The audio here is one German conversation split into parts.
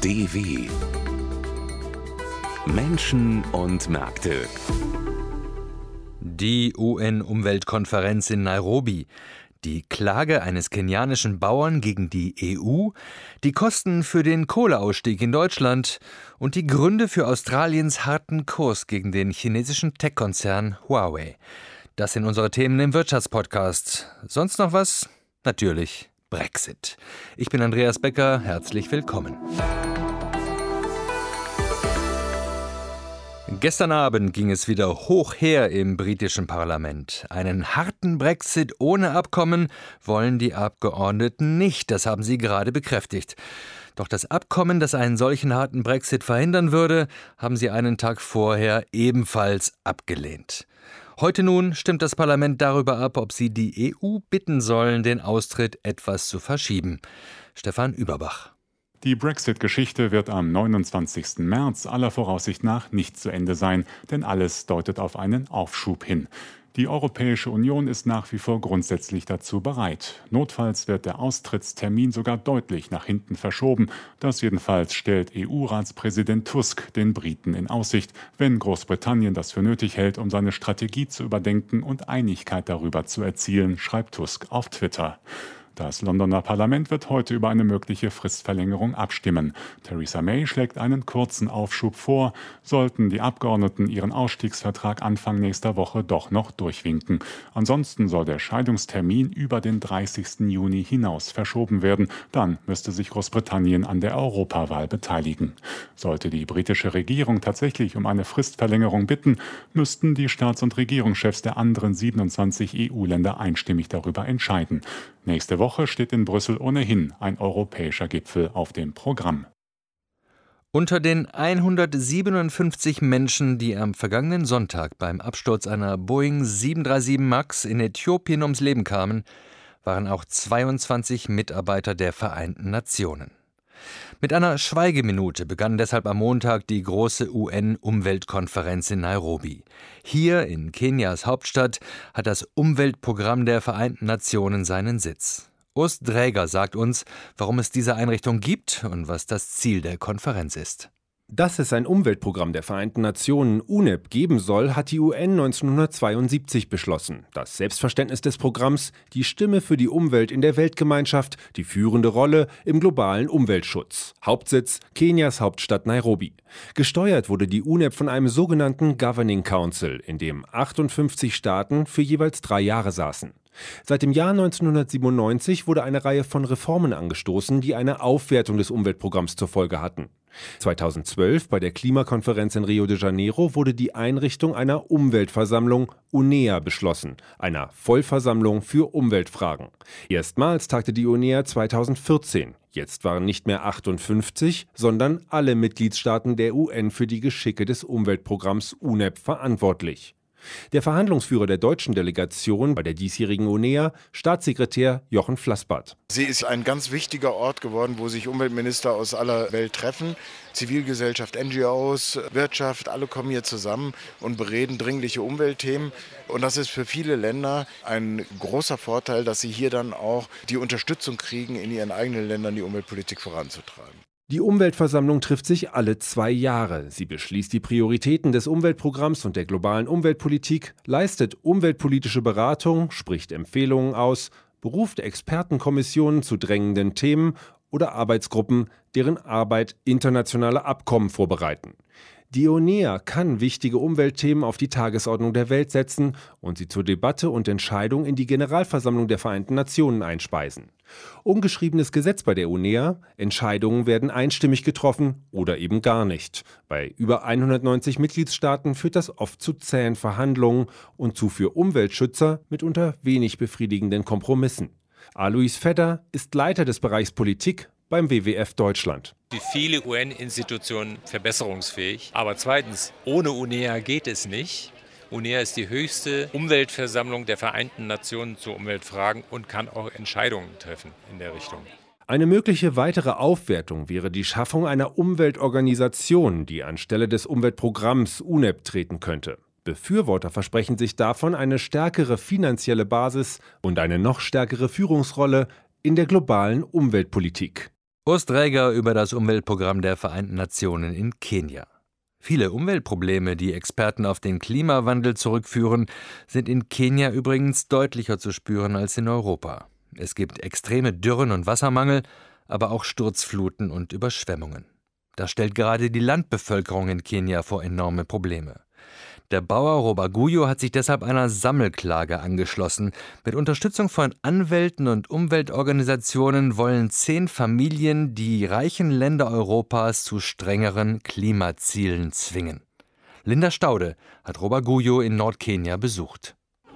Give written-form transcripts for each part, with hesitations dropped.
DW Menschen und Märkte. Die UN-Umweltkonferenz in Nairobi, die Klage eines kenianischen Bauern gegen die EU, die Kosten für den Kohleausstieg in Deutschland und die Gründe für Australiens harten Kurs gegen den chinesischen Tech-Konzern Huawei. Das sind unsere Themen im Wirtschaftspodcast. Sonst noch was? Natürlich Brexit. Ich bin Andreas Becker, herzlich willkommen. Gestern Abend ging es wieder hoch her im britischen Parlament. Einen harten Brexit ohne Abkommen wollen die Abgeordneten nicht, das haben sie gerade bekräftigt. Doch das Abkommen, das einen solchen harten Brexit verhindern würde, haben sie einen Tag vorher ebenfalls abgelehnt. Heute nun stimmt das Parlament darüber ab, ob sie die EU bitten sollen, den Austritt etwas zu verschieben. Stefan Überbach. Die Brexit-Geschichte wird am 29. März aller Voraussicht nach nicht zu Ende sein, denn alles deutet auf einen Aufschub hin. Die Europäische Union ist nach wie vor grundsätzlich dazu bereit. Notfalls wird der Austrittstermin sogar deutlich nach hinten verschoben. Das jedenfalls stellt EU-Ratspräsident Tusk den Briten in Aussicht, wenn Großbritannien das für nötig hält, um seine Strategie zu überdenken und Einigkeit darüber zu erzielen, schreibt Tusk auf Twitter. Das Londoner Parlament wird heute über eine mögliche Fristverlängerung abstimmen. Theresa May schlägt einen kurzen Aufschub vor, sollten die Abgeordneten ihren Ausstiegsvertrag Anfang nächster Woche doch noch durchwinken. Ansonsten soll der Scheidungstermin über den 30. Juni hinaus verschoben werden. Dann müsste sich Großbritannien an der Europawahl beteiligen. Sollte die britische Regierung tatsächlich um eine Fristverlängerung bitten, müssten die Staats- und Regierungschefs der anderen 27 EU-Länder einstimmig darüber entscheiden. Nächste Woche steht in Brüssel ohnehin ein europäischer Gipfel auf dem Programm. Unter den 157 Menschen, die am vergangenen Sonntag beim Absturz einer Boeing 737 MAX in Äthiopien ums Leben kamen, waren auch 22 Mitarbeiter der Vereinten Nationen. Mit einer Schweigeminute begann deshalb am Montag die große UN-Umweltkonferenz in Nairobi. Hier in Kenias Hauptstadt hat das Umweltprogramm der Vereinten Nationen seinen Sitz. Urs Dräger sagt uns, warum es diese Einrichtung gibt und was das Ziel der Konferenz ist. Dass es ein Umweltprogramm der Vereinten Nationen UNEP geben soll, hat die UN 1972 beschlossen. Das Selbstverständnis des Programms, die Stimme für die Umwelt in der Weltgemeinschaft, die führende Rolle im globalen Umweltschutz. Hauptsitz Kenias Hauptstadt Nairobi. Gesteuert wurde die UNEP von einem sogenannten Governing Council, in dem 58 Staaten für jeweils 3 Jahre saßen. Seit dem Jahr 1997 wurde eine Reihe von Reformen angestoßen, die eine Aufwertung des Umweltprogramms zur Folge hatten. 2012 bei der Klimakonferenz in Rio de Janeiro wurde die Einrichtung einer Umweltversammlung UNEA beschlossen, einer Vollversammlung für Umweltfragen. Erstmals tagte die UNEA 2014. Jetzt waren nicht mehr 58, sondern alle Mitgliedstaaten der UN für die Geschicke des Umweltprogramms UNEP verantwortlich. Der Verhandlungsführer der deutschen Delegation bei der diesjährigen UNEA, Staatssekretär Jochen Flassbart. Sie ist ein ganz wichtiger Ort geworden, wo sich Umweltminister aus aller Welt treffen. Zivilgesellschaft, NGOs, Wirtschaft, alle kommen hier zusammen und bereden dringliche Umweltthemen. Und das ist für viele Länder ein großer Vorteil, dass sie hier dann auch die Unterstützung kriegen, in ihren eigenen Ländern die Umweltpolitik voranzutreiben. Die Umweltversammlung trifft sich alle 2 Jahre. Sie beschließt die Prioritäten des Umweltprogramms und der globalen Umweltpolitik, leistet umweltpolitische Beratung, spricht Empfehlungen aus, beruft Expertenkommissionen zu drängenden Themen oder Arbeitsgruppen, deren Arbeit internationale Abkommen vorbereiten. Die UNEA kann wichtige Umweltthemen auf die Tagesordnung der Welt setzen und sie zur Debatte und Entscheidung in die Generalversammlung der Vereinten Nationen einspeisen. Ungeschriebenes Gesetz bei der UNEA, Entscheidungen werden einstimmig getroffen oder eben gar nicht. Bei über 190 Mitgliedstaaten führt das oft zu zähen Verhandlungen und zu für Umweltschützer mitunter wenig befriedigenden Kompromissen. Alois Fedder ist Leiter des Bereichs Politik beim WWF Deutschland. Wie viele UN-Institutionen verbesserungsfähig. Aber zweitens, ohne UNEA geht es nicht. UNEA ist die höchste Umweltversammlung der Vereinten Nationen zu Umweltfragen und kann auch Entscheidungen treffen in der Richtung. Eine mögliche weitere Aufwertung wäre die Schaffung einer Umweltorganisation, die anstelle des Umweltprogramms UNEP treten könnte. Befürworter versprechen sich davon eine stärkere finanzielle Basis und eine noch stärkere Führungsrolle in der globalen Umweltpolitik. Urs Dräger über das Umweltprogramm der Vereinten Nationen in Kenia. Viele Umweltprobleme, die Experten auf den Klimawandel zurückführen, sind in Kenia übrigens deutlicher zu spüren als in Europa. Es gibt extreme Dürren und Wassermangel, aber auch Sturzfluten und Überschwemmungen. Das stellt gerade die Landbevölkerung in Kenia vor enorme Probleme. Der Bauer Robaguyo hat sich deshalb einer Sammelklage angeschlossen. Mit Unterstützung von Anwälten und Umweltorganisationen wollen 10 Familien die reichen Länder Europas zu strengeren Klimazielen zwingen. Linda Staude hat Robaguyo in Nordkenia besucht.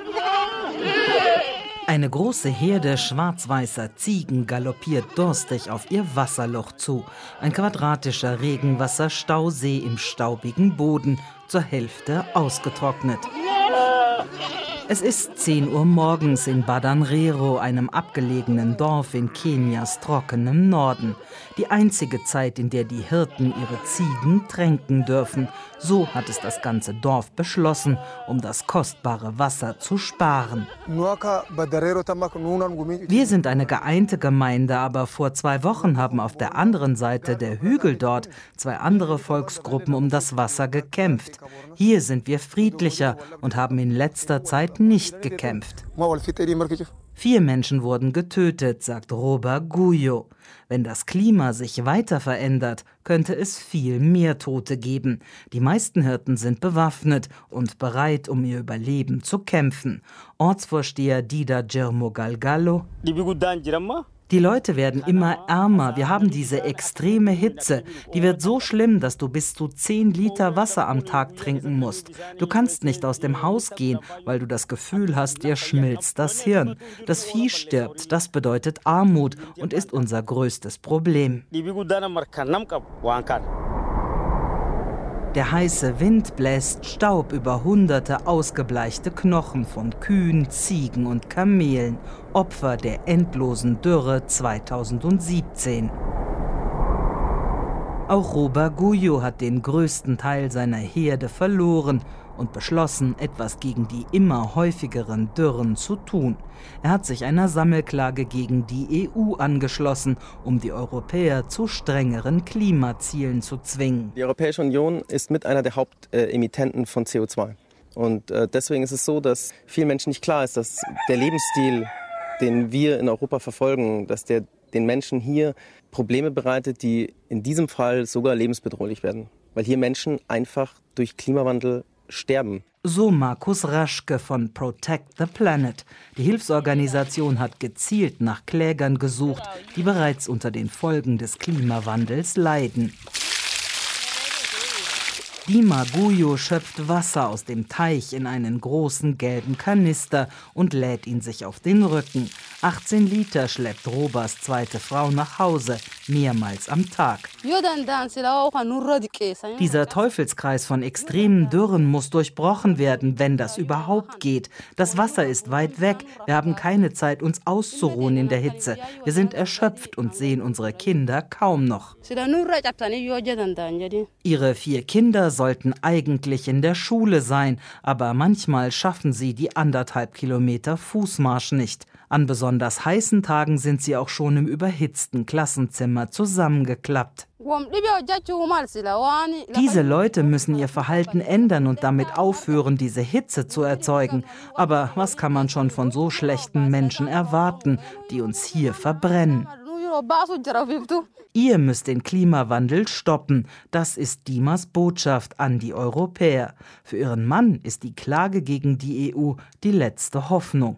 Eine große Herde schwarz-weißer Ziegen galoppiert durstig auf ihr Wasserloch zu. Ein quadratischer Regenwasserstausee im staubigen Boden, zur Hälfte ausgetrocknet. Es ist 10 Uhr morgens in Badanrero, einem abgelegenen Dorf in Kenias trockenem Norden. Die einzige Zeit, in der die Hirten ihre Ziegen tränken dürfen. So hat es das ganze Dorf beschlossen, um das kostbare Wasser zu sparen. Wir sind eine geeinte Gemeinde, aber vor 2 Wochen haben auf der anderen Seite der Hügel dort 2 andere Volksgruppen um das Wasser gekämpft. Hier sind wir friedlicher und haben in letzter Zeit nicht gekämpft. 4 Menschen wurden getötet, sagt Robaguyo. Wenn das Klima sich weiter verändert, könnte es viel mehr Tote geben. Die meisten Hirten sind bewaffnet und bereit, um ihr Überleben zu kämpfen. Ortsvorsteher Dida Germo-Galgallo: Die Leute werden immer ärmer. Wir haben diese extreme Hitze. Die wird so schlimm, dass du bis zu 10 Liter Wasser am Tag trinken musst. Du kannst nicht aus dem Haus gehen, weil du das Gefühl hast, dir schmilzt das Hirn. Das Vieh stirbt. Das bedeutet Armut und ist unser größtes Problem. Der heiße Wind bläst Staub über hunderte ausgebleichte Knochen von Kühen, Ziegen und Kamelen, Opfer der endlosen Dürre 2017. Auch Robaguyo hat den größten Teil seiner Herde verloren und beschlossen, etwas gegen die immer häufigeren Dürren zu tun. Er hat sich einer Sammelklage gegen die EU angeschlossen, um die Europäer zu strengeren Klimazielen zu zwingen. Die Europäische Union ist mit einer der Hauptemittenten von CO2. Und deswegen ist es so, dass vielen Menschen nicht klar ist, dass der Lebensstil, den wir in Europa verfolgen, dass der den Menschen hier Probleme bereitet, die in diesem Fall sogar lebensbedrohlich werden. Weil hier Menschen einfach durch Klimawandel sterben. So Markus Raschke von Protect the Planet. Die Hilfsorganisation hat gezielt nach Klägern gesucht, die bereits unter den Folgen des Klimawandels leiden. Dima Guyo schöpft Wasser aus dem Teich in einen großen gelben Kanister und lädt ihn sich auf den Rücken. 18 Liter schleppt Robas zweite Frau nach Hause, mehrmals am Tag. Dieser Teufelskreis von extremen Dürren muss durchbrochen werden, wenn das überhaupt geht. Das Wasser ist weit weg, wir haben keine Zeit, uns auszuruhen in der Hitze. Wir sind erschöpft und sehen unsere Kinder kaum noch. Ihre 4 Kinder sollten eigentlich in der Schule sein, aber manchmal schaffen sie die 1,5 Kilometer Fußmarsch nicht. An besonders heißen Tagen sind sie auch schon im überhitzten Klassenzimmer zusammengeklappt. Diese Leute müssen ihr Verhalten ändern und damit aufhören, diese Hitze zu erzeugen. Aber was kann man schon von so schlechten Menschen erwarten, die uns hier verbrennen? Ihr müsst den Klimawandel stoppen. Das ist Dimas Botschaft an die Europäer. Für ihren Mann ist die Klage gegen die EU die letzte Hoffnung.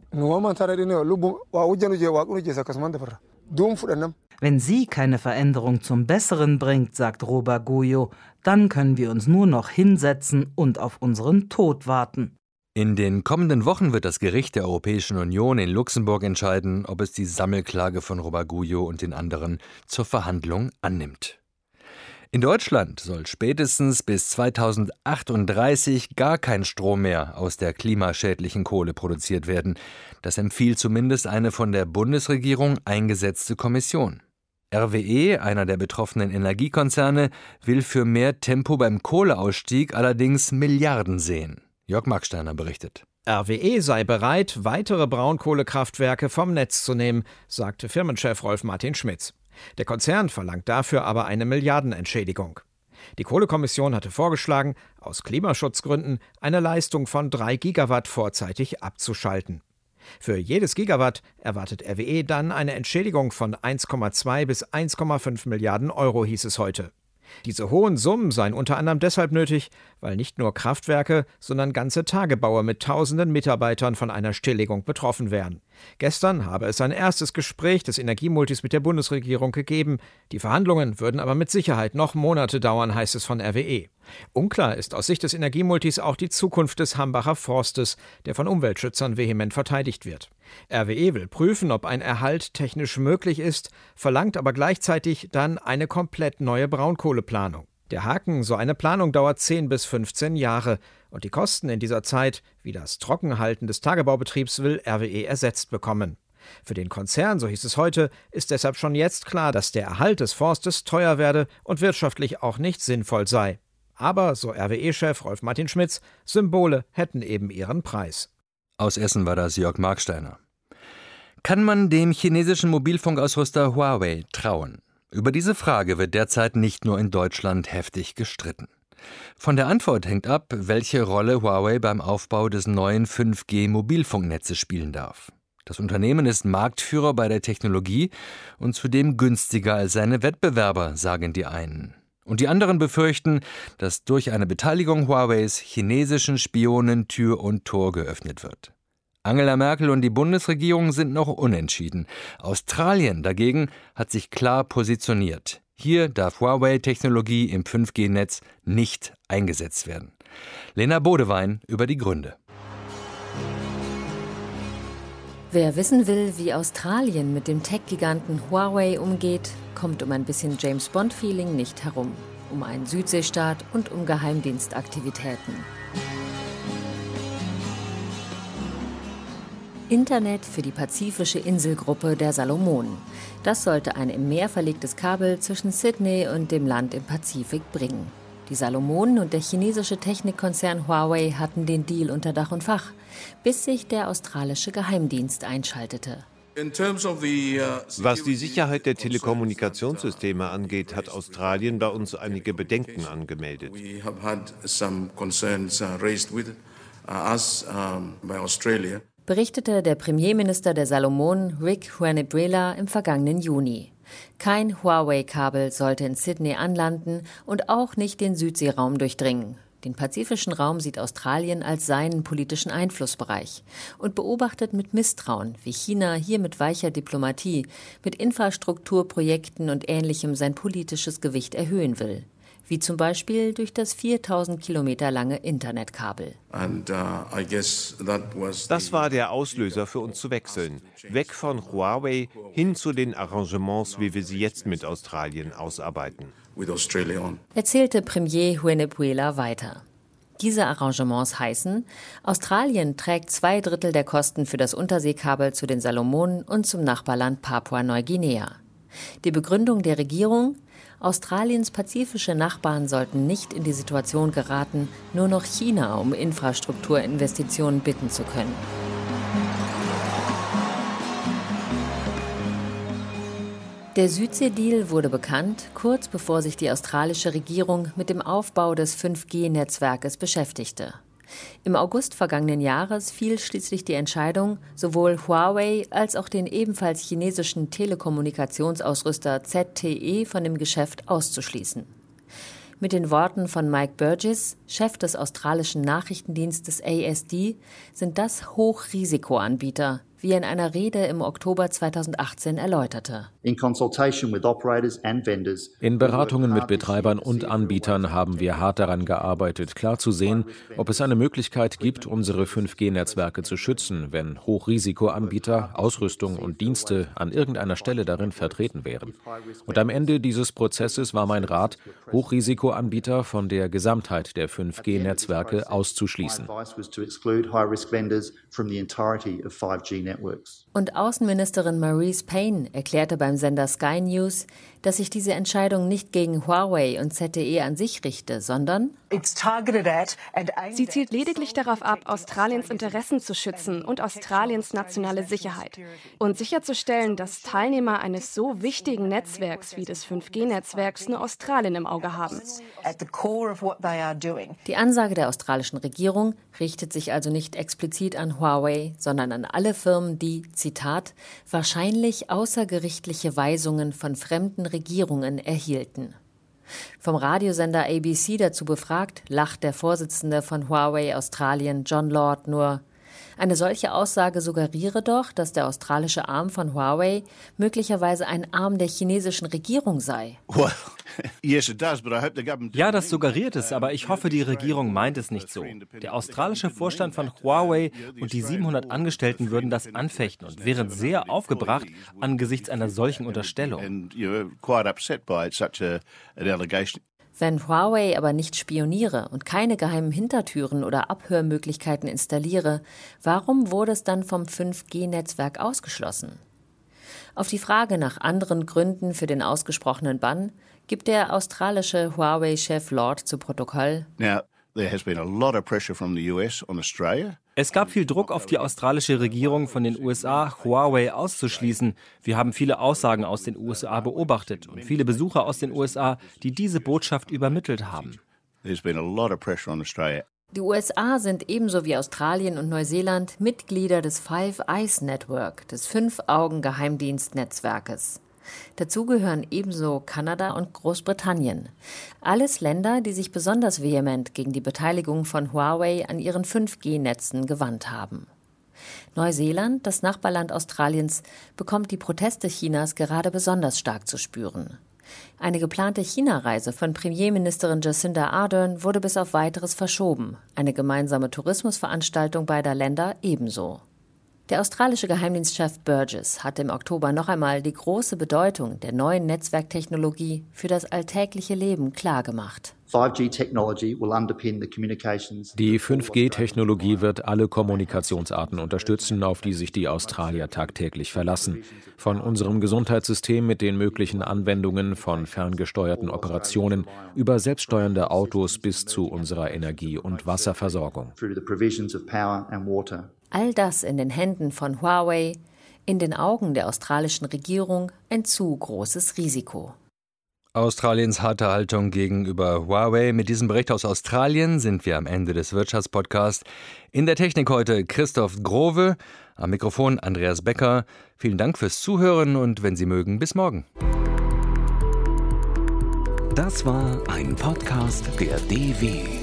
Wenn sie keine Veränderung zum Besseren bringt, sagt Robaguyo, dann können wir uns nur noch hinsetzen und auf unseren Tod warten. In den kommenden Wochen wird das Gericht der Europäischen Union in Luxemburg entscheiden, ob es die Sammelklage von Robaguyo und den anderen zur Verhandlung annimmt. In Deutschland soll spätestens bis 2038 gar kein Strom mehr aus der klimaschädlichen Kohle produziert werden. Das empfiehlt zumindest eine von der Bundesregierung eingesetzte Kommission. RWE, einer der betroffenen Energiekonzerne, will für mehr Tempo beim Kohleausstieg allerdings Milliarden sehen. Jörg Marksteiner berichtet. RWE sei bereit, weitere Braunkohlekraftwerke vom Netz zu nehmen, sagte Firmenchef Rolf Martin Schmitz. Der Konzern verlangt dafür aber eine Milliardenentschädigung. Die Kohlekommission hatte vorgeschlagen, aus Klimaschutzgründen eine Leistung von 3 Gigawatt vorzeitig abzuschalten. Für jedes Gigawatt erwartet RWE dann eine Entschädigung von 1,2 bis 1,5 Milliarden Euro, hieß es heute. Diese hohen Summen seien unter anderem deshalb nötig, weil nicht nur Kraftwerke, sondern ganze Tagebaue mit tausenden Mitarbeitern von einer Stilllegung betroffen wären. Gestern habe es ein erstes Gespräch des Energiemultis mit der Bundesregierung gegeben. Die Verhandlungen würden aber mit Sicherheit noch Monate dauern, heißt es von RWE. Unklar ist aus Sicht des Energiemultis auch die Zukunft des Hambacher Forstes, der von Umweltschützern vehement verteidigt wird. RWE will prüfen, ob ein Erhalt technisch möglich ist, verlangt aber gleichzeitig dann eine komplett neue Braunkohleplanung. Der Haken, so eine Planung dauert 10 bis 15 Jahre und die Kosten in dieser Zeit, wie das Trockenhalten des Tagebaubetriebs, will RWE ersetzt bekommen. Für den Konzern, so hieß es heute, ist deshalb schon jetzt klar, dass der Erhalt des Forstes teuer werde und wirtschaftlich auch nicht sinnvoll sei. Aber, so RWE-Chef Rolf Martin Schmitz, Symbole hätten eben ihren Preis. Aus Essen war das Jörg Marksteiner. Kann man dem chinesischen Mobilfunkausrüster Huawei trauen? Über diese Frage wird derzeit nicht nur in Deutschland heftig gestritten. Von der Antwort hängt ab, welche Rolle Huawei beim Aufbau des neuen 5G-Mobilfunknetzes spielen darf. Das Unternehmen ist Marktführer bei der Technologie und zudem günstiger als seine Wettbewerber, sagen die einen. Und die anderen befürchten, dass durch eine Beteiligung Huaweis chinesischen Spionen Tür und Tor geöffnet wird. Angela Merkel und die Bundesregierung sind noch unentschieden. Australien dagegen hat sich klar positioniert. Hier darf Huawei-Technologie im 5G-Netz nicht eingesetzt werden. Lena Bodewein über die Gründe. Wer wissen will, wie Australien mit dem Tech-Giganten Huawei umgeht, kommt um ein bisschen James-Bond-Feeling nicht herum. Um einen Südseestaat und um Geheimdienstaktivitäten. Internet für die pazifische Inselgruppe der Salomonen. Das sollte ein im Meer verlegtes Kabel zwischen Sydney und dem Land im Pazifik bringen. Die Salomonen und der chinesische Technikkonzern Huawei hatten den Deal unter Dach und Fach, bis sich der australische Geheimdienst einschaltete. Was die Sicherheit der Telekommunikationssysteme angeht, hat Australien bei uns einige Bedenken angemeldet. Berichtete der Premierminister der Salomonen, Rick Huanebrela, im vergangenen Juni. Kein Huawei-Kabel sollte in Sydney anlanden und auch nicht den Südseeraum durchdringen. Den pazifischen Raum sieht Australien als seinen politischen Einflussbereich und beobachtet mit Misstrauen, wie China hier mit weicher Diplomatie, mit Infrastrukturprojekten und Ähnlichem sein politisches Gewicht erhöhen will. Wie zum Beispiel durch das 4000 Kilometer lange Internetkabel. Das war der Auslöser für uns zu wechseln. Weg von Huawei hin zu den Arrangements, wie wir sie jetzt mit Australien ausarbeiten. Erzählte Premier Huanebrela weiter. Diese Arrangements heißen, Australien trägt 2/3 der Kosten für das Unterseekabel zu den Salomonen und zum Nachbarland Papua-Neuguinea. Die Begründung der Regierung: Australiens pazifische Nachbarn sollten nicht in die Situation geraten, nur noch China um Infrastrukturinvestitionen bitten zu können. Der Südsee-Deal wurde bekannt, kurz bevor sich die australische Regierung mit dem Aufbau des 5G-Netzwerkes beschäftigte. Im August vergangenen Jahres fiel schließlich die Entscheidung, sowohl Huawei als auch den ebenfalls chinesischen Telekommunikationsausrüster ZTE von dem Geschäft auszuschließen. Mit den Worten von Mike Burgess, Chef des australischen Nachrichtendienstes ASD, sind das Hochrisikoanbieter, wie er in einer Rede im Oktober 2018 erläuterte. In Beratungen mit Betreibern und Anbietern haben wir hart daran gearbeitet, klar zu sehen, ob es eine Möglichkeit gibt, unsere 5G-Netzwerke zu schützen, wenn Hochrisikoanbieter, Ausrüstung und Dienste an irgendeiner Stelle darin vertreten wären. Und am Ende dieses Prozesses war mein Rat, Hochrisikoanbieter von der Gesamtheit der 5G-Netzwerke auszuschließen. Und Außenministerin Marise Payne erklärte beim Sender Sky News, dass sich diese Entscheidung nicht gegen Huawei und ZTE an sich richte, sondern sie zielt lediglich darauf ab, Australiens Interessen zu schützen und Australiens nationale Sicherheit und sicherzustellen, dass Teilnehmer eines so wichtigen Netzwerks wie des 5G-Netzwerks nur Australien im Auge haben. Die Ansage der australischen Regierung richtet sich also nicht explizit an Huawei, sondern an alle Firmen, die, Zitat, wahrscheinlich außergerichtliche Weisungen von fremden Regierungen erhielten. Vom Radiosender ABC dazu befragt, lacht der Vorsitzende von Huawei Australien, John Lord, nur: Eine solche Aussage suggeriere doch, dass der australische Arm von Huawei möglicherweise ein Arm der chinesischen Regierung sei. Ja, das suggeriert es, aber ich hoffe, die Regierung meint es nicht so. Der australische Vorstand von Huawei und die 700 Angestellten würden das anfechten und wären sehr aufgebracht angesichts einer solchen Unterstellung. Wenn Huawei aber nicht spioniere und keine geheimen Hintertüren oder Abhörmöglichkeiten installiere, warum wurde es dann vom 5G-Netzwerk ausgeschlossen? Auf die Frage nach anderen Gründen für den ausgesprochenen Bann gibt der australische Huawei-Chef Lord zu Protokoll: Es gab viel Druck auf die australische Regierung von den USA, Huawei auszuschließen. Wir haben viele Aussagen aus den USA beobachtet und viele Besucher aus den USA, die diese Botschaft übermittelt haben. Die USA sind ebenso wie Australien und Neuseeland Mitglieder des Five Eyes Network, des Fünf-Augen-Geheimdienstnetzwerkes. Dazu gehören ebenso Kanada und Großbritannien. Alles Länder, die sich besonders vehement gegen die Beteiligung von Huawei an ihren 5G-Netzen gewandt haben. Neuseeland, das Nachbarland Australiens, bekommt die Proteste Chinas gerade besonders stark zu spüren. Eine geplante China-Reise von Premierministerin Jacinda Ardern wurde bis auf Weiteres verschoben, eine gemeinsame Tourismusveranstaltung beider Länder ebenso. Der australische Geheimdienstchef Burgess hat im Oktober noch einmal die große Bedeutung der neuen Netzwerktechnologie für das alltägliche Leben klargemacht. Die 5G-Technologie wird alle Kommunikationsarten unterstützen, auf die sich die Australier tagtäglich verlassen. Von unserem Gesundheitssystem mit den möglichen Anwendungen von ferngesteuerten Operationen über selbststeuernde Autos bis zu unserer Energie- und Wasserversorgung. All das in den Händen von Huawei, in den Augen der australischen Regierung ein zu großes Risiko. Australiens harte Haltung gegenüber Huawei. Mit diesem Bericht aus Australien sind wir am Ende des Wirtschaftspodcasts. In der Technik heute Christoph Grove, am Mikrofon Andreas Becker. Vielen Dank fürs Zuhören und wenn Sie mögen, bis morgen. Das war ein Podcast der DW.